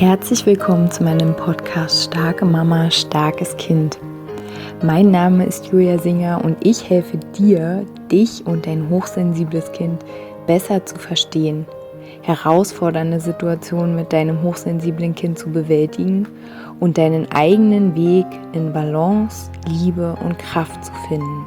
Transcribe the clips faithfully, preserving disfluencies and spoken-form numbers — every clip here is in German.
Herzlich willkommen zu meinem Podcast Starke Mama, starkes Kind. Mein Name ist Julia Singer und ich helfe dir, dich und dein hochsensibles Kind besser zu verstehen, herausfordernde Situationen mit deinem hochsensiblen Kind zu bewältigen und deinen eigenen Weg in Balance, Liebe und Kraft zu finden.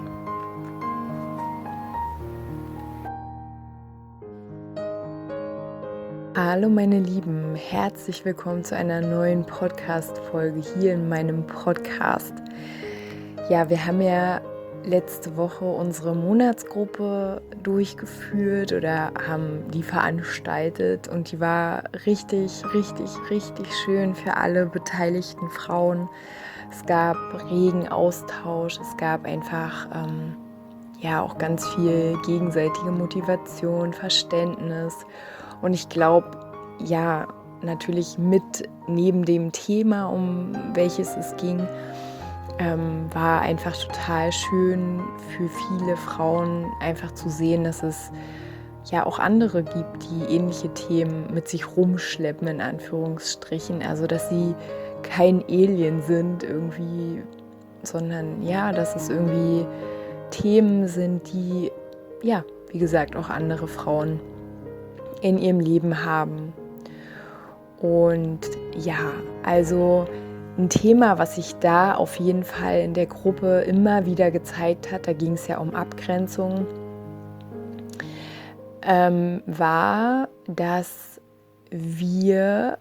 Hallo meine Lieben, herzlich willkommen zu einer neuen Podcast-Folge hier in meinem Podcast. Ja, wir haben ja letzte Woche unsere Monatsgruppe durchgeführt oder haben die veranstaltet und die war richtig, richtig, richtig schön für alle beteiligten Frauen. Es gab regen Austausch, es gab einfach ähm, ja auch ganz viel gegenseitige Motivation, Verständnis. Und ich glaube, ja, natürlich mit neben dem Thema, um welches es ging, ähm, war einfach total schön für viele Frauen einfach zu sehen, dass es ja auch andere gibt, die ähnliche Themen mit sich rumschleppen, in Anführungsstrichen. Also, dass sie kein Alien sind irgendwie, sondern ja, dass es irgendwie Themen sind, die, ja, wie gesagt, auch andere Frauen in ihrem Leben haben. Und ja, also ein Thema, was sich da auf jeden Fall in der Gruppe immer wieder gezeigt hat, da ging es ja um Abgrenzung, ähm, war, dass wir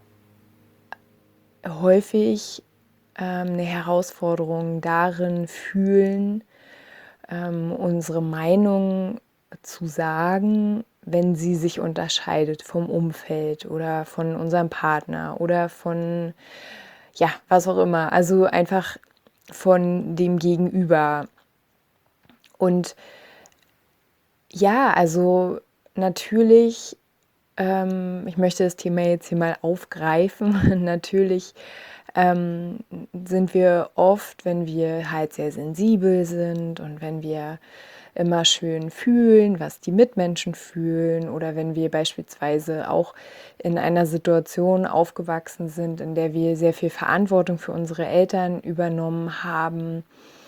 häufig ähm, eine Herausforderung darin fühlen, ähm, unsere Meinung zu sagen, wenn sie sich unterscheidet vom Umfeld oder von unserem Partner oder von, ja, was auch immer. Also einfach von dem Gegenüber. Und ja, also natürlich, ähm, ich möchte das Thema jetzt hier mal aufgreifen. Natürlich ähm, sind wir oft, wenn wir halt sehr sensibel sind und wenn wir immer schön fühlen, was die Mitmenschen fühlen, oder wenn wir beispielsweise auch in einer Situation aufgewachsen sind, in der wir sehr viel Verantwortung für unsere Eltern übernommen haben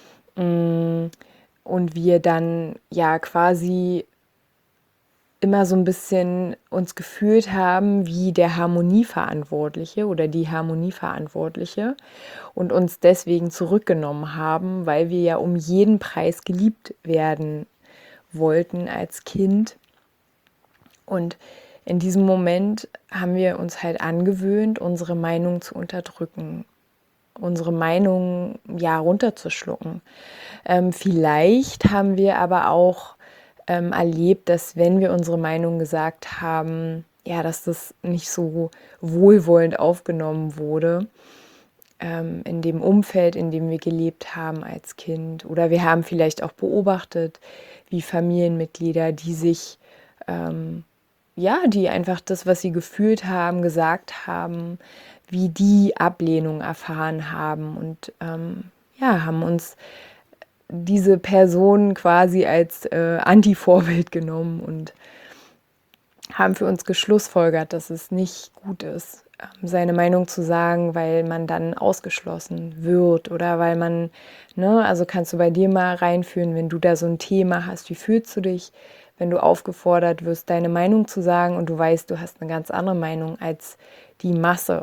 und wir dann ja quasi immer so ein bisschen uns gefühlt haben wie der Harmonieverantwortliche oder die Harmonieverantwortliche und uns deswegen zurückgenommen haben, weil wir ja um jeden Preis geliebt werden wollten als Kind. Und in diesem Moment haben wir uns halt angewöhnt, unsere Meinung zu unterdrücken, unsere Meinung ja runterzuschlucken. Ähm, vielleicht haben wir aber auch ähm, erlebt, dass wenn wir unsere Meinung gesagt haben, ja, dass das nicht so wohlwollend aufgenommen wurde ähm, in dem Umfeld, in dem wir gelebt haben als Kind. Oder wir haben vielleicht auch beobachtet, wie Familienmitglieder, die sich, ähm, ja, die einfach das, was sie gefühlt haben, gesagt haben, wie die Ablehnung erfahren haben und ähm, ja, haben uns diese Person quasi als äh, Anti-Vorbild genommen und haben für uns geschlussfolgert, dass es nicht gut ist, seine Meinung zu sagen, weil man dann ausgeschlossen wird oder weil man, ne, also kannst du bei dir mal reinführen, wenn du da so ein Thema hast, wie fühlst du dich, wenn du aufgefordert wirst, deine Meinung zu sagen und du weißt, du hast eine ganz andere Meinung als die Masse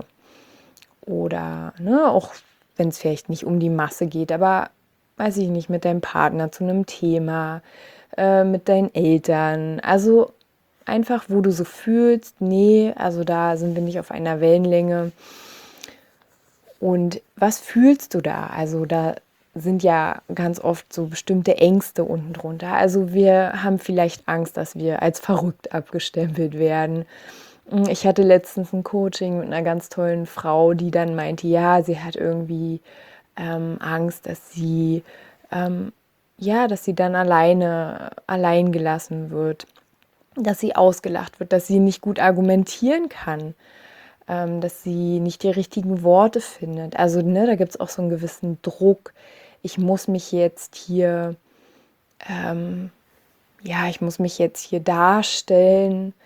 oder, ne, auch wenn es vielleicht nicht um die Masse geht, aber weiß ich nicht, mit deinem Partner zu einem Thema, äh, mit deinen Eltern, also einfach, wo du so fühlst, nee, also da sind wir nicht auf einer Wellenlänge. Und was fühlst du da? Also da sind ja ganz oft so bestimmte Ängste unten drunter. Also wir haben vielleicht Angst, dass wir als verrückt abgestempelt werden. Ich hatte letztens ein Coaching mit einer ganz tollen Frau, die dann meinte, ja, sie hat irgendwie ähm, Angst, dass sie ähm, ja, dass sie dann alleine allein gelassen wird, dass sie ausgelacht wird, dass sie nicht gut argumentieren kann, ähm, dass sie nicht die richtigen Worte findet. Also ne, da gibt es auch so einen gewissen Druck. Ich muss mich jetzt hier, ähm, ja, ich muss mich jetzt hier darstellen,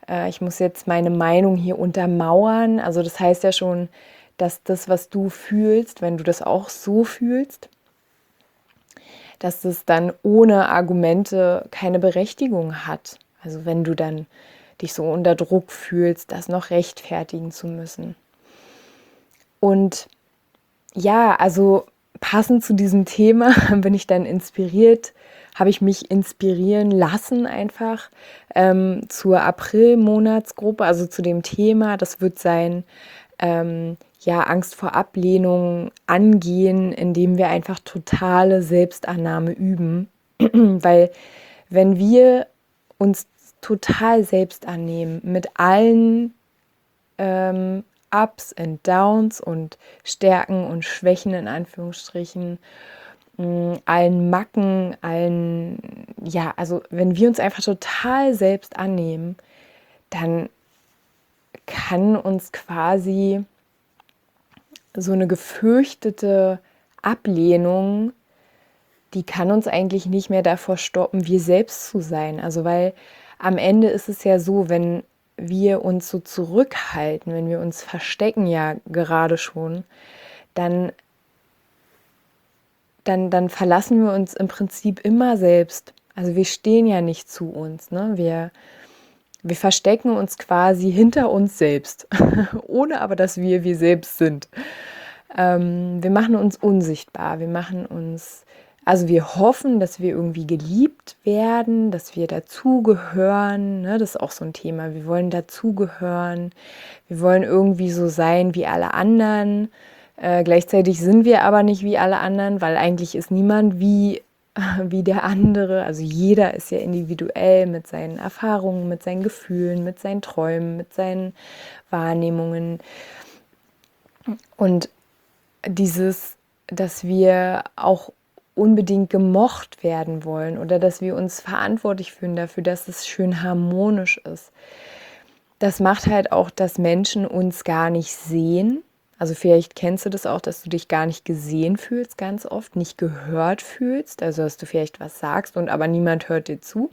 äh, ich muss jetzt meine Meinung hier untermauern. Also das heißt ja schon, dass das, was du fühlst, wenn du das auch so fühlst, dass das dann ohne Argumente keine Berechtigung hat. Also wenn du dann dich so unter Druck fühlst, das noch rechtfertigen zu müssen. Und ja, also passend zu diesem Thema bin ich dann inspiriert, habe ich mich inspirieren lassen einfach ähm, zur April-Monatsgruppe, also zu dem Thema. Das wird sein, ähm, ja, Angst vor Ablehnung angehen, indem wir einfach totale Selbstannahme üben. Weil wenn wir uns total selbst annehmen, mit allen ähm, Ups und Downs und Stärken und Schwächen in Anführungsstrichen, mh, allen Macken, allen, ja, also wenn wir uns einfach total selbst annehmen, dann kann uns quasi so eine gefürchtete Ablehnung, die kann uns eigentlich nicht mehr davor stoppen, wir selbst zu sein. Also weil am Ende ist es ja so, wenn wir uns so zurückhalten, wenn wir uns verstecken ja gerade schon, dann, dann, dann verlassen wir uns im Prinzip immer selbst. Also wir stehen ja nicht zu uns. Ne? Wir, wir verstecken uns quasi hinter uns selbst, ohne aber, dass wir wir selbst sind. Ähm, wir machen uns unsichtbar, wir machen uns, also wir hoffen, dass wir irgendwie geliebt werden, dass wir dazugehören, ne? Das ist auch so ein Thema, wir wollen dazugehören, wir wollen irgendwie so sein wie alle anderen, äh, gleichzeitig sind wir aber nicht wie alle anderen, weil eigentlich ist niemand wie, wie der andere, also jeder ist ja individuell mit seinen Erfahrungen, mit seinen Gefühlen, mit seinen Träumen, mit seinen Wahrnehmungen und dieses, dass wir auch unbedingt gemocht werden wollen oder dass wir uns verantwortlich fühlen dafür, dass es schön harmonisch ist. Das macht halt auch, dass Menschen uns gar nicht sehen. Also vielleicht kennst du das auch, dass du dich gar nicht gesehen fühlst ganz oft, nicht gehört fühlst. Also dass du vielleicht was sagst und aber niemand hört dir zu.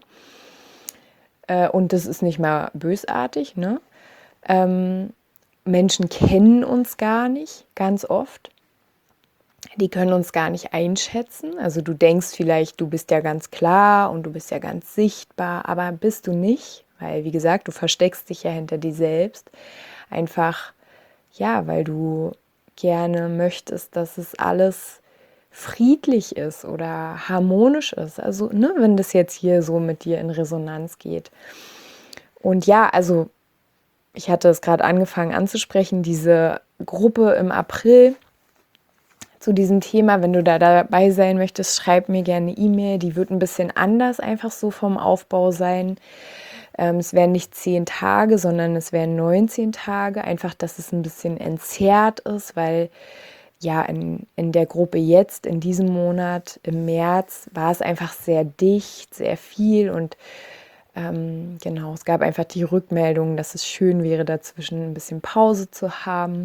Und das ist nicht mal bösartig, ne? Ähm, Menschen kennen uns gar nicht, ganz oft. Die können uns gar nicht einschätzen. Also du denkst vielleicht, du bist ja ganz klar und du bist ja ganz sichtbar, aber bist du nicht, weil wie gesagt, du versteckst dich ja hinter dir selbst. Einfach, ja, weil du gerne möchtest, dass es alles friedlich ist oder harmonisch ist. Also, ne, wenn das jetzt hier so mit dir in Resonanz geht. Und ja, also ich hatte es gerade angefangen anzusprechen, diese Gruppe im April zu diesem Thema. Wenn du da dabei sein möchtest, schreib mir gerne eine E-Mail. Die wird ein bisschen anders einfach so vom Aufbau sein. Ähm, es werden nicht zehn Tage, sondern es werden neunzehn Tage. Einfach, dass es ein bisschen entzerrt ist, weil ja in, in der Gruppe jetzt, in diesem Monat, im März, war es einfach sehr dicht, sehr viel und ähm, genau, es gab einfach die Rückmeldung, dass es schön wäre, dazwischen ein bisschen Pause zu haben.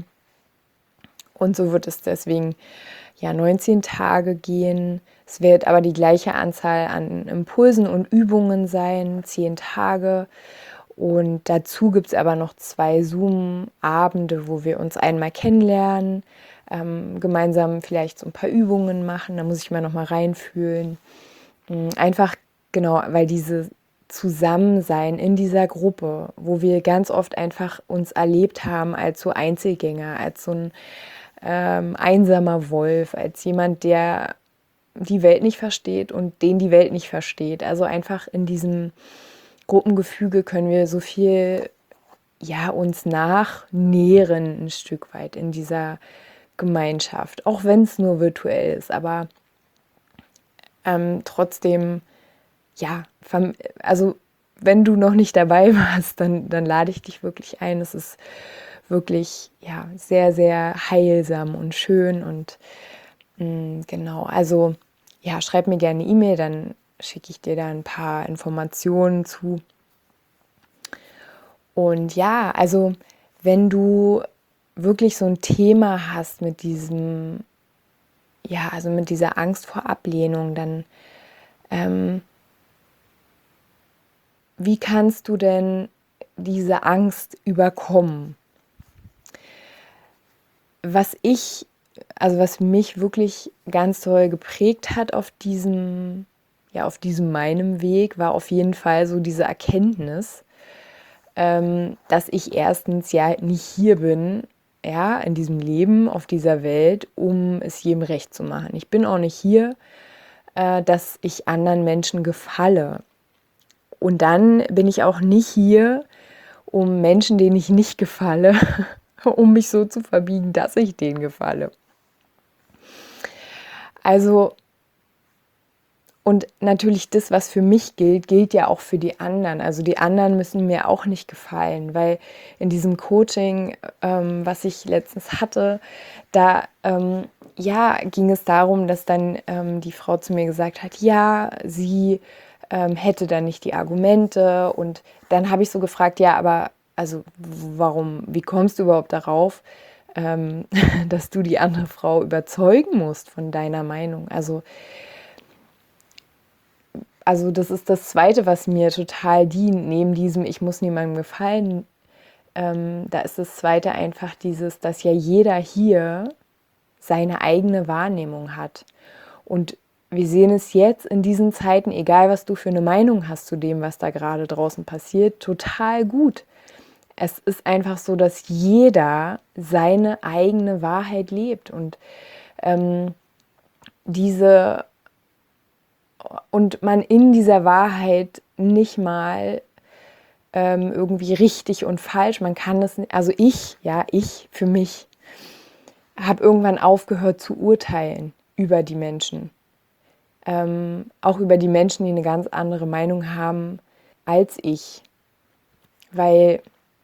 Und so wird es deswegen ja neunzehn Tage gehen. Es wird aber die gleiche Anzahl an Impulsen und Übungen sein, zehn Tage. Und dazu gibt es aber noch zwei Zoom-Abende, wo wir uns einmal kennenlernen, ähm, gemeinsam vielleicht so ein paar Übungen machen. Da muss ich mal noch mal reinfühlen. Einfach genau, weil diese Zusammensein in dieser Gruppe, wo wir ganz oft einfach uns erlebt haben als so Einzelgänger, als so ein ähm, einsamer Wolf, als jemand, der die Welt nicht versteht und den die Welt nicht versteht. Also einfach in diesem Gruppengefüge können wir so viel ja, uns nachnähren ein Stück weit in dieser Gemeinschaft, auch wenn es nur virtuell ist, aber ähm, trotzdem, ja, also wenn du noch nicht dabei warst, dann, dann lade ich dich wirklich ein. Es ist wirklich ja, sehr, sehr heilsam und schön und mh, genau, also ja, schreib mir gerne eine E-Mail, dann schicke ich dir da ein paar Informationen zu. Und ja, also wenn du wirklich so ein Thema hast mit diesem, ja, also mit dieser Angst vor Ablehnung, dann ähm, wie kannst du denn diese Angst überkommen. Was ich, also was mich wirklich ganz toll geprägt hat auf diesem, ja, auf diesem meinem Weg, war auf jeden Fall so diese Erkenntnis, ähm, dass ich erstens ja nicht hier bin, ja, in diesem Leben, auf dieser Welt, um es jedem recht zu machen. Ich bin auch nicht hier, äh, dass ich anderen Menschen gefalle. Und dann bin ich auch nicht hier, um Menschen, denen ich nicht gefalle, um mich so zu verbiegen, dass ich denen gefalle. Also, und natürlich das, was für mich gilt, gilt ja auch für die anderen. Also die anderen müssen mir auch nicht gefallen, weil in diesem Coaching, ähm, was ich letztens hatte, da ähm, ja, ging es darum, dass dann ähm, die Frau zu mir gesagt hat, ja, sie ähm, hätte dann nicht die Argumente. Und dann habe ich so gefragt, ja, aber also warum, wie kommst du überhaupt darauf, ähm, dass du die andere Frau überzeugen musst von deiner Meinung? Also Also das ist das Zweite, was mir total dient, neben diesem ich muss niemandem gefallen. Ähm, da ist das Zweite einfach dieses, dass ja jeder hier seine eigene Wahrnehmung hat. Und wir sehen es jetzt in diesen Zeiten, egal was du für eine Meinung hast zu dem, was da gerade draußen passiert, total gut. Es ist einfach so, dass jeder seine eigene Wahrheit lebt. Und ähm, diese und man in dieser Wahrheit nicht mal ähm, irgendwie richtig und falsch, man kann das, also ich, ja, ich für mich, habe irgendwann aufgehört zu urteilen über die Menschen. Ähm, auch über die Menschen, die eine ganz andere Meinung haben als ich. Weil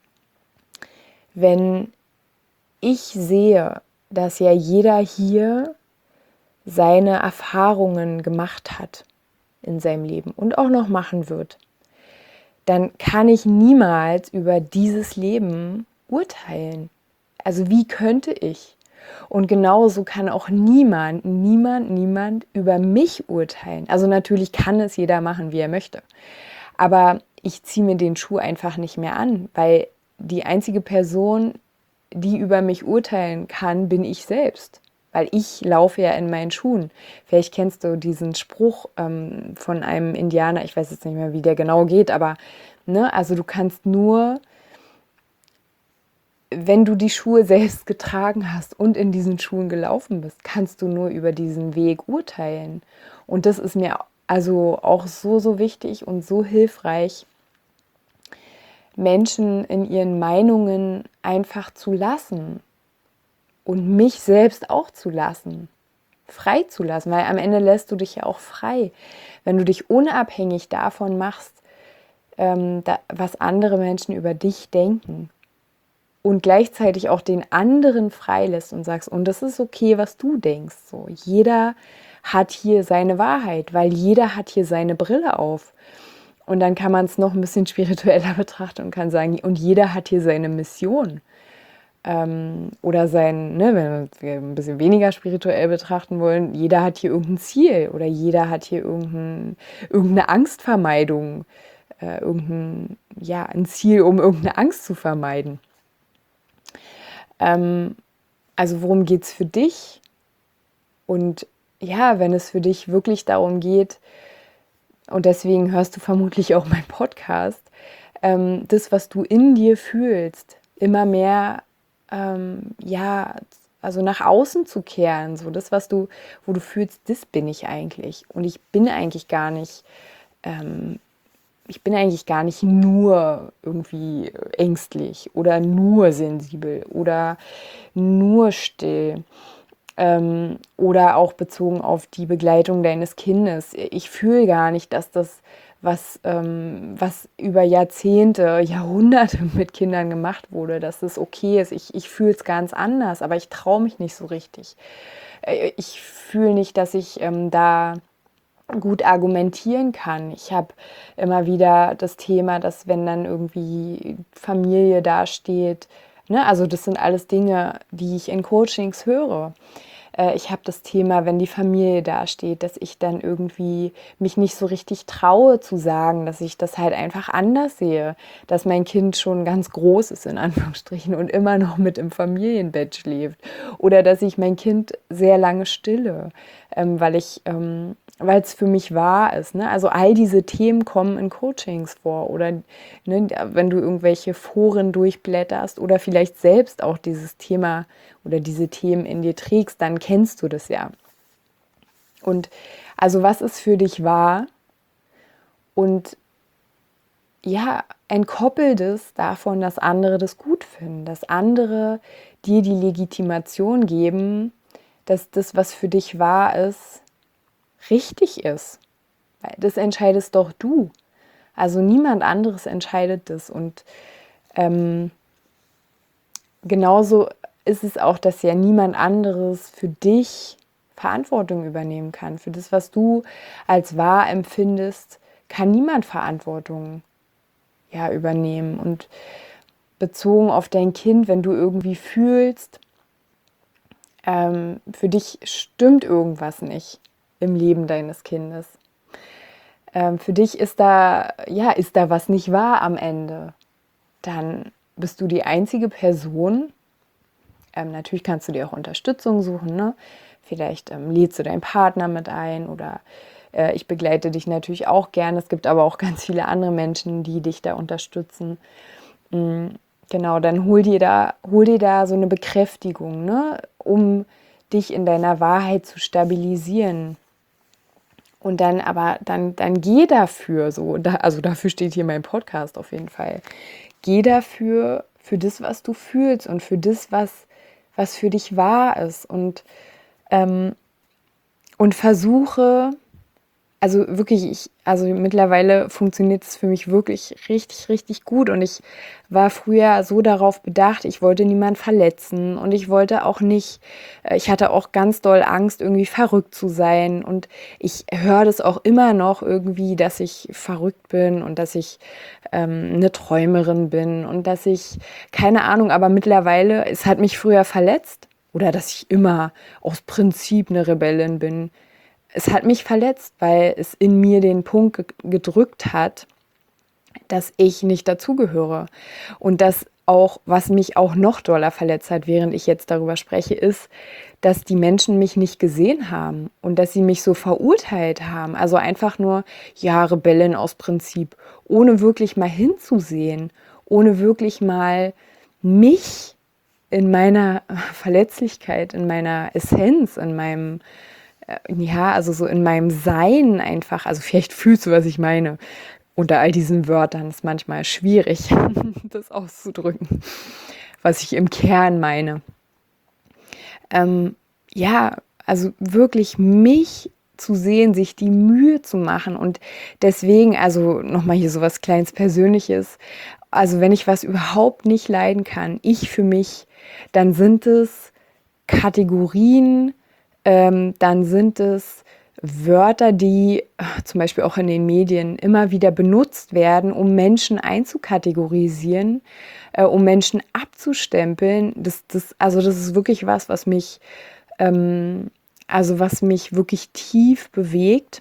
wenn ich sehe, dass ja jeder hier seine Erfahrungen gemacht hat in seinem Leben und auch noch machen wird, dann kann ich niemals über dieses Leben urteilen. Also wie könnte ich? Und genauso kann auch niemand, niemand, niemand über mich urteilen. Also natürlich kann es jeder machen, wie er möchte. Aber ich ziehe mir den Schuh einfach nicht mehr an, weil die einzige Person, die über mich urteilen kann, bin ich selbst. Weil ich laufe ja in meinen Schuhen. Vielleicht kennst du diesen Spruch ähm, von einem Indianer, ich weiß jetzt nicht mehr, wie der genau geht, aber ne, also du kannst nur, wenn du die Schuhe selbst getragen hast und in diesen Schuhen gelaufen bist, kannst du nur über diesen Weg urteilen. Und das ist mir also auch so, so wichtig und so hilfreich, Menschen in ihren Meinungen einfach zu lassen und mich selbst auch zu lassen, frei zu lassen, weil am Ende lässt du dich ja auch frei, wenn du dich unabhängig davon machst, ähm, da, was andere Menschen über dich denken und gleichzeitig auch den anderen freilässt und sagst, und das ist okay, was du denkst. So, jeder hat hier seine Wahrheit, weil jeder hat hier seine Brille auf. Und dann kann man es noch ein bisschen spiritueller betrachten und kann sagen, und jeder hat hier seine Mission. Ähm, oder sein, ne, wenn wir ein bisschen weniger spirituell betrachten wollen, jeder hat hier irgendein Ziel oder jeder hat hier irgendein, irgendeine Angstvermeidung, äh, irgendein, ja, ein Ziel, um irgendeine Angst zu vermeiden. Ähm, also worum geht es für dich? Und ja, wenn es für dich wirklich darum geht, und deswegen hörst du vermutlich auch meinen Podcast, ähm, das, was du in dir fühlst, immer mehr ähm, ja, also nach außen zu kehren, so das, was du, wo du fühlst, das bin ich eigentlich. Und ich bin eigentlich gar nicht, ähm, ich bin eigentlich gar nicht nur irgendwie ängstlich oder nur sensibel oder nur still. Ähm, oder auch bezogen auf die Begleitung deines Kindes. Ich fühle gar nicht, dass das, was, ähm, was über Jahrzehnte, Jahrhunderte mit Kindern gemacht wurde, dass das okay ist. Ich, ich fühle es ganz anders, aber ich traue mich nicht so richtig. Äh, Ich fühle nicht, dass ich ähm, da gut argumentieren kann. Ich habe immer wieder das Thema, dass wenn dann irgendwie Familie dasteht, ne, also das sind alles Dinge, die ich in Coachings höre. Äh, ich habe das Thema, wenn die Familie dasteht, dass ich dann irgendwie mich nicht so richtig traue zu sagen, dass ich das halt einfach anders sehe, dass mein Kind schon ganz groß ist, in Anführungsstrichen, und immer noch mit im Familienbett schläft. Oder dass ich mein Kind sehr lange stille, ähm, weil ich... Ähm, weil es für mich wahr ist. Ne? Also all diese Themen kommen in Coachings vor oder ne, wenn du irgendwelche Foren durchblätterst oder vielleicht selbst auch dieses Thema oder diese Themen in dir trägst, dann kennst du das ja. Und also was ist für dich wahr? Und ja, entkoppel das davon, dass andere das gut finden, dass andere dir die Legitimation geben, dass das, was für dich wahr ist, richtig ist. Weil das entscheidest doch du. Also niemand anderes entscheidet das. Und ähm, genauso ist es auch, dass ja niemand anderes für dich Verantwortung übernehmen kann. Für das, was du als wahr empfindest, kann niemand Verantwortung ja, übernehmen. Und bezogen auf dein Kind, wenn du irgendwie fühlst, ähm, für dich stimmt irgendwas nicht im Leben deines Kindes. Ähm, für dich ist da, ja, ist da was nicht wahr am Ende. Dann bist du die einzige Person. Ähm, natürlich kannst du dir auch Unterstützung suchen, ne? Vielleicht ähm, lädst du deinen Partner mit ein oder äh, ich begleite dich natürlich auch gerne. Es gibt aber auch ganz viele andere Menschen, die dich da unterstützen. Mhm. Genau, dann hol dir da, hol dir da so eine Bekräftigung, ne? Um dich in deiner Wahrheit zu stabilisieren. Und dann aber, dann, dann geh dafür so, da, also dafür steht hier mein Podcast auf jeden Fall. Geh dafür, für das, was du fühlst und für das, was, was für dich wahr ist. Und, ähm, und versuche, also wirklich, ich, also mittlerweile funktioniert es für mich wirklich richtig, richtig gut. Und ich war früher so darauf bedacht, ich wollte niemanden verletzen und ich wollte auch nicht, ich hatte auch ganz doll Angst, irgendwie verrückt zu sein. Und ich höre das auch immer noch irgendwie, dass ich verrückt bin und dass ich ähm, eine Träumerin bin und dass ich, keine Ahnung, aber mittlerweile, es hat mich früher verletzt oder dass ich immer aus Prinzip eine Rebellin bin. Es hat mich verletzt, weil es in mir den Punkt gedrückt hat, dass ich nicht dazugehöre. Und das auch, was mich auch noch doller verletzt hat, während ich jetzt darüber spreche, ist, dass die Menschen mich nicht gesehen haben und dass sie mich so verurteilt haben. Also einfach nur, ja, Rebellin aus Prinzip, ohne wirklich mal hinzusehen, ohne wirklich mal mich in meiner Verletzlichkeit, in meiner Essenz, in meinem ja, also so in meinem Sein einfach, also vielleicht fühlst du, was ich meine. Unter all diesen Wörtern ist manchmal schwierig, das auszudrücken, was ich im Kern meine. Ähm, ja, also wirklich mich zu sehen, sich die Mühe zu machen und deswegen, also nochmal hier so was kleines Persönliches, also wenn ich was überhaupt nicht leiden kann, ich für mich, dann sind es Kategorien, Ähm, dann sind es Wörter, die zum Beispiel auch in den Medien immer wieder benutzt werden, um Menschen einzukategorisieren, äh, um Menschen abzustempeln. Das, das, also das ist wirklich was, was mich, ähm, also was mich wirklich tief bewegt,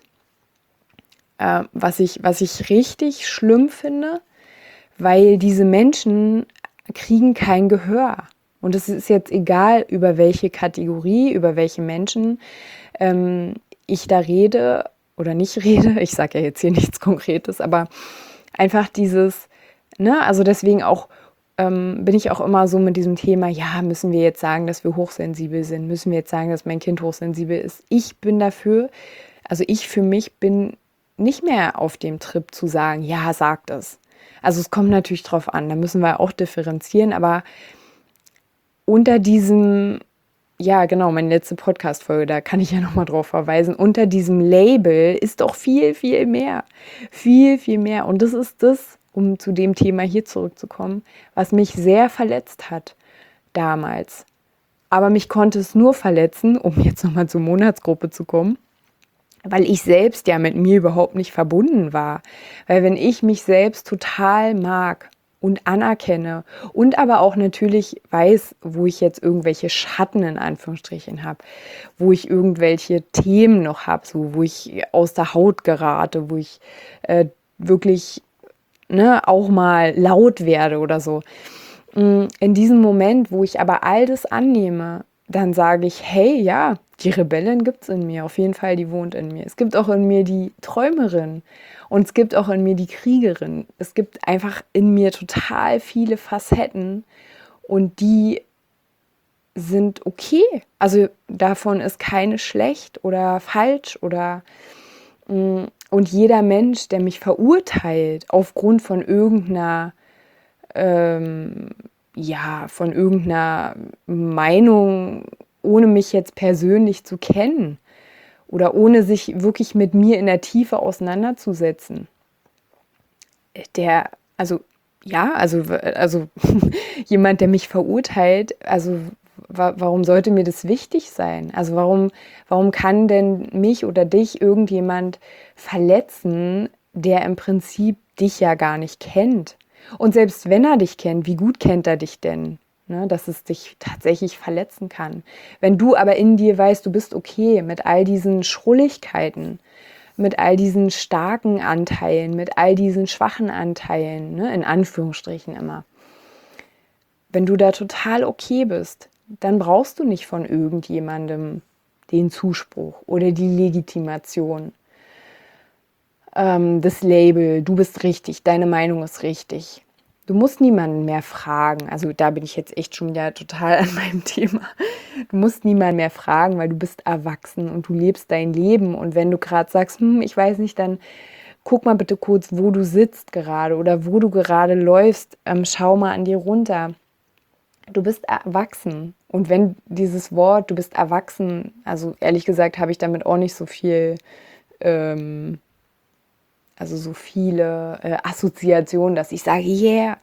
äh, was ich, was ich richtig schlimm finde, weil diese Menschen kriegen kein Gehör. Und es ist jetzt egal, über welche Kategorie, über welche Menschen ähm, ich da rede oder nicht rede. Ich sage ja jetzt hier nichts Konkretes, aber einfach dieses, ne, also deswegen auch ähm, bin ich auch immer so mit diesem Thema, ja, müssen wir jetzt sagen, dass wir hochsensibel sind? Müssen wir jetzt sagen, dass mein Kind hochsensibel ist? Ich bin dafür, also ich für mich bin nicht mehr auf dem Trip zu sagen, ja, sagt es. Also es kommt natürlich drauf an, da müssen wir auch differenzieren, aber unter diesem, ja genau, meine letzte Podcast-Folge, da kann ich ja nochmal drauf verweisen, unter diesem Label ist doch viel, viel mehr. Viel, viel mehr. Und das ist das, um zu dem Thema hier zurückzukommen, was mich sehr verletzt hat damals. Aber mich konnte es nur verletzen, um jetzt nochmal zur Monatsgruppe zu kommen, weil ich selbst ja mit mir überhaupt nicht verbunden war. Weil wenn ich mich selbst total mag und anerkenne und aber auch natürlich weiß, wo ich jetzt irgendwelche Schatten in Anführungsstrichen habe, wo ich irgendwelche Themen noch habe, so wo ich aus der Haut gerate, wo ich äh, wirklich ne, auch mal laut werde oder so. In diesem Moment, wo ich aber all das annehme, dann sage ich, hey, ja, die Rebellin gibt es in mir, auf jeden Fall, die wohnt in mir. Es gibt auch in mir die Träumerin und es gibt auch in mir die Kriegerin. Es gibt einfach in mir total viele Facetten und die sind okay. Also davon ist keine schlecht oder falsch oder und jeder Mensch, der mich verurteilt aufgrund von irgendeiner ähm, ja, von irgendeiner Meinung, ohne mich jetzt persönlich zu kennen oder ohne sich wirklich mit mir in der Tiefe auseinanderzusetzen. Der, also ja, also, also jemand, der mich verurteilt, also wa- warum sollte mir das wichtig sein? Also warum, warum kann denn mich oder dich irgendjemand verletzen, der im Prinzip dich ja gar nicht kennt? Und selbst wenn er dich kennt, wie gut kennt er dich denn? Ne, dass es dich tatsächlich verletzen kann. Wenn du aber in dir weißt, du bist okay mit all diesen Schrulligkeiten, mit all diesen starken Anteilen, mit all diesen schwachen Anteilen, ne, in Anführungsstrichen immer. Wenn du da total okay bist, dann brauchst du nicht von irgendjemandem den Zuspruch oder die Legitimation, ähm, das Label, du bist richtig, deine Meinung ist richtig. Du musst niemanden mehr fragen. Also da bin ich jetzt echt schon wieder total an meinem Thema. Du musst niemanden mehr fragen, weil du bist erwachsen und du lebst dein Leben. Und wenn du gerade sagst, hm, ich weiß nicht, dann guck mal bitte kurz, wo du sitzt gerade oder wo du gerade läufst. Ähm, schau mal an dir runter. Du bist erwachsen. Und wenn dieses Wort, du bist erwachsen, also ehrlich gesagt habe ich damit auch nicht so viel... Ähm, Also so viele äh, Assoziationen, dass ich sage, yeah.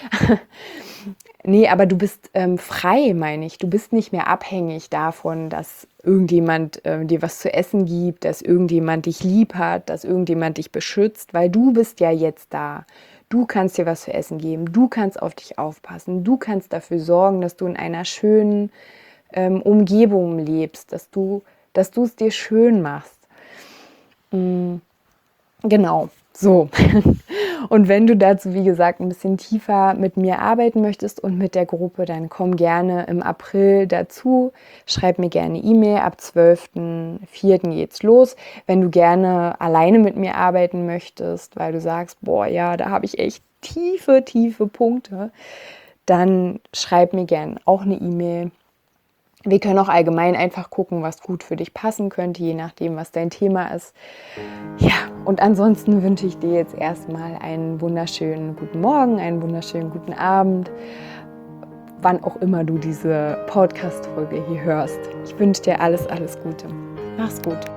Nee, aber du bist ähm, frei, meine ich. Du bist nicht mehr abhängig davon, dass irgendjemand äh, dir was zu essen gibt, dass irgendjemand dich lieb hat, dass irgendjemand dich beschützt, weil du bist ja jetzt da. Du kannst dir was zu essen geben, du kannst auf dich aufpassen, du kannst dafür sorgen, dass du in einer schönen ähm, Umgebung lebst, dass du, dass du es dir schön machst. Mm. Genau, so. Und wenn du dazu, wie gesagt, ein bisschen tiefer mit mir arbeiten möchtest und mit der Gruppe, dann komm gerne im April dazu. Schreib mir gerne E-Mail. Ab zwölften vierten geht's los. Wenn du gerne alleine mit mir arbeiten möchtest, weil du sagst, boah, ja, da habe ich echt tiefe, tiefe Punkte, dann schreib mir gerne auch eine E-Mail. Wir können auch allgemein einfach gucken, was gut für dich passen könnte, je nachdem, was dein Thema ist. Ja, und ansonsten wünsche ich dir jetzt erstmal einen wunderschönen guten Morgen, einen wunderschönen guten Abend, wann auch immer du diese Podcast-Folge hier hörst. Ich wünsche dir alles, alles Gute. Mach's gut.